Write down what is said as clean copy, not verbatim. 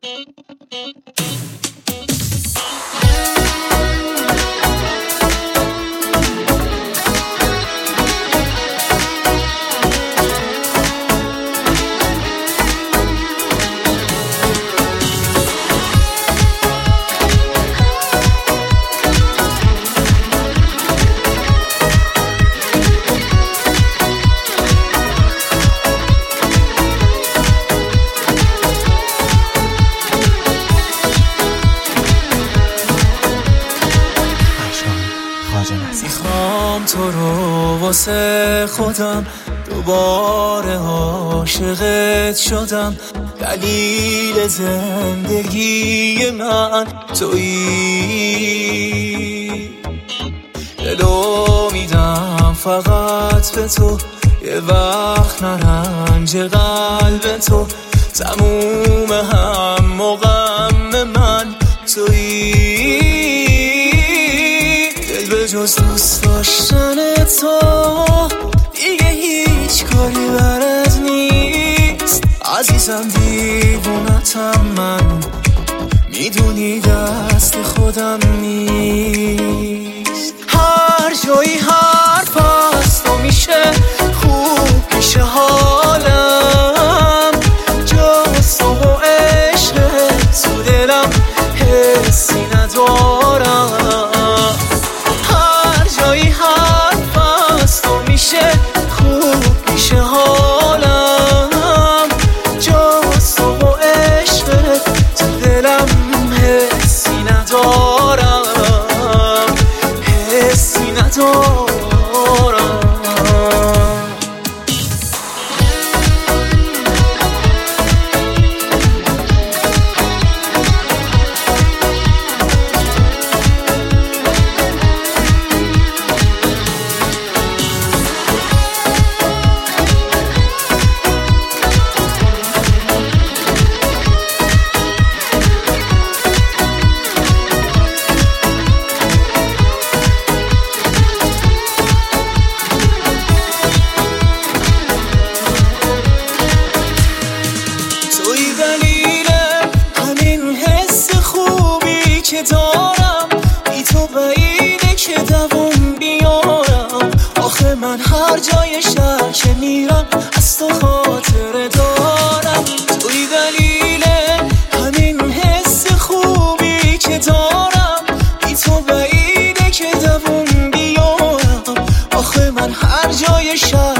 میخوام تو رو واسه خودم دوباره عاشقت شدم، دلیل زندگی من تویی. دلو میدم فقط به تو، یه وقت نرنج قلب تو، تموم هم و غم من تویی. به جز دوست داشتن تو دیگه هیچ کاری برات نیست عزیزم، دیوونتم من، میدونی دست خودم نیست. هر جایی حرف هست و میشه خوب میشه حالم، جز تو و عشقت تو دلم حسی ندارم. حرف است و میشه خوب میشه حالم، جز تو و عشقت تو دلم حسی ندارم، حسی ندارم. که دارم بی تو بعیده که دوام بیارم، آخه من هر جای شهر که میرم از تو خاطره دارم. توی دلیل همین حس خوبی که دارم، بی تو بعیده که دوام بیارم، آخه من هر جای شهر